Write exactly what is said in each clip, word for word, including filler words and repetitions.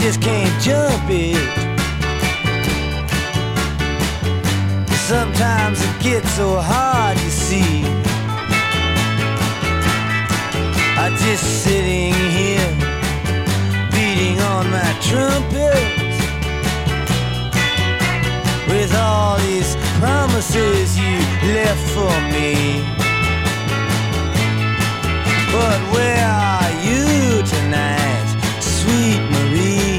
just can't jump it. Sometimes it gets so hard to see. I'm just sitting here beating on my trumpet with all these promises you left for me. But where are you tonight, sweet Marie?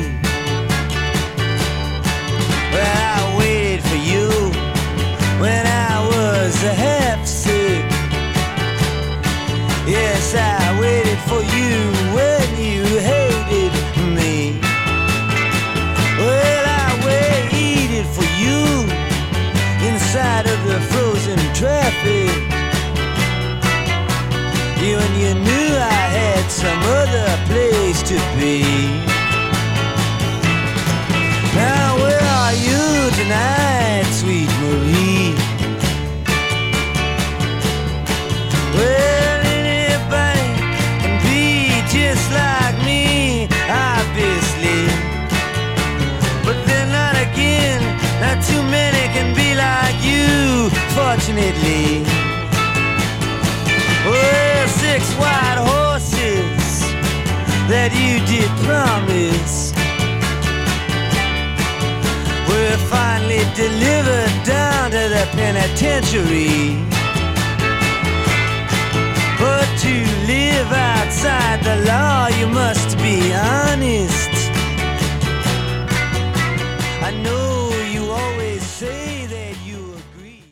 Well, I waited for you when I was half sick. Yes, I waited for you when you hated me. Well, I waited for you inside of the frozen traffic. You and you knew I had some other place to be. Now where are you tonight, sweet Marie? Well, anybody can be just like me, obviously. But then not again, not too many can be like you, fortunately. Well, six white horses that you did promise were finally delivered down to the penitentiary. But to live outside the law, you must be honest. I know